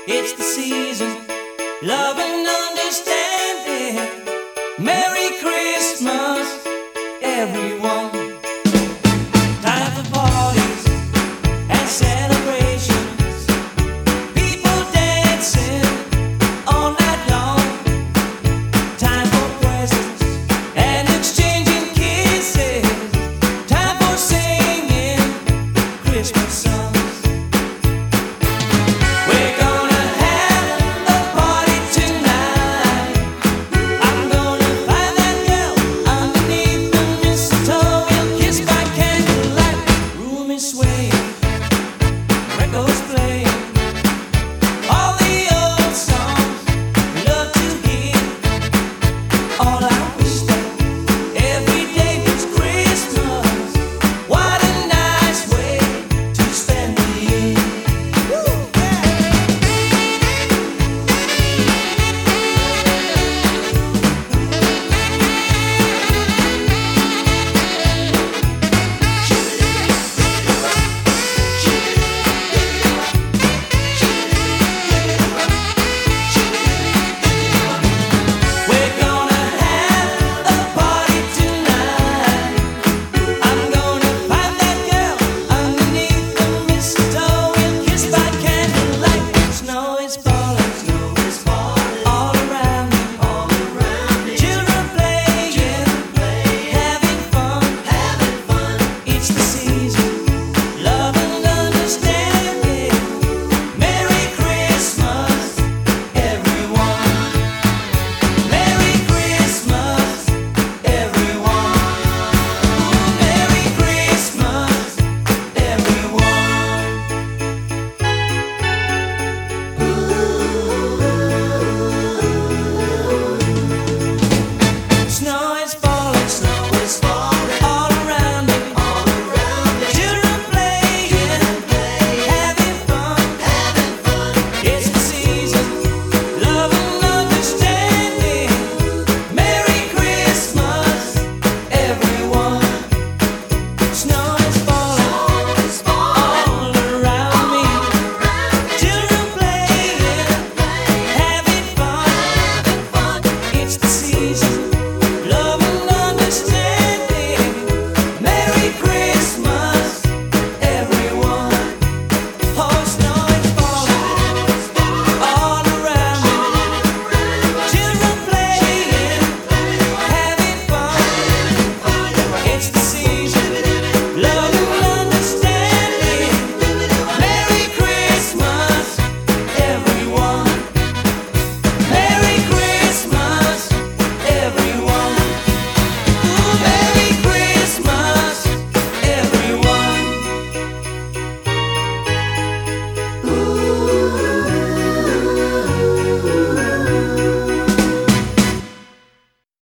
It's the season, love and understanding. Merry Christmas, everyone. Time for parties and celebrations. People dancing all night long. Time for presents and exchanging kisses. Time for singing Christmas songs. We're gonna have a party tonight. I'm gonna find that girl underneath the mistletoe. We'll kiss by candlelight. Room is swaying, records play.